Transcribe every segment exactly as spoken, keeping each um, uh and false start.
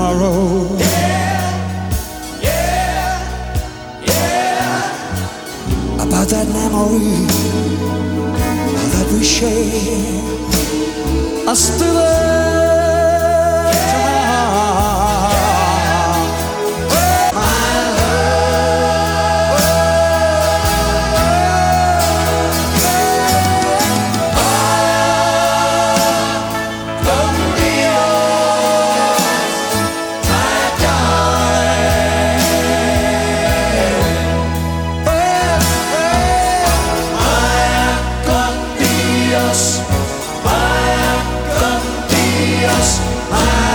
tomorrow. Yeah, yeah, yeah. About that memory that we share. I still there tonight. My love, Come be yours, my darling. Maya con Dios, Maya con Dios, my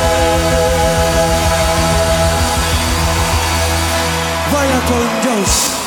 vaya con Dios.